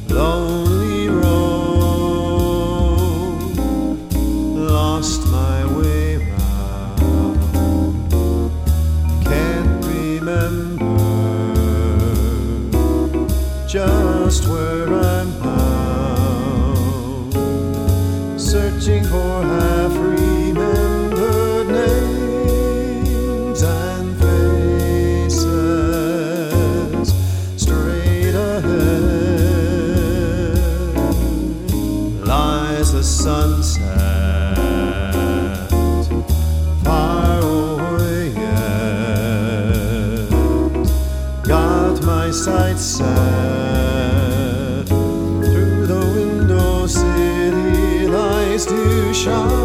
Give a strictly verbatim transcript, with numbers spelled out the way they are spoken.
lonely road, lost my way round, can't remember just where I'm bound, searching for half-remembered names and faces straight ahead lies the sunset, far away yet, got my sights set, through the window city lights to shine.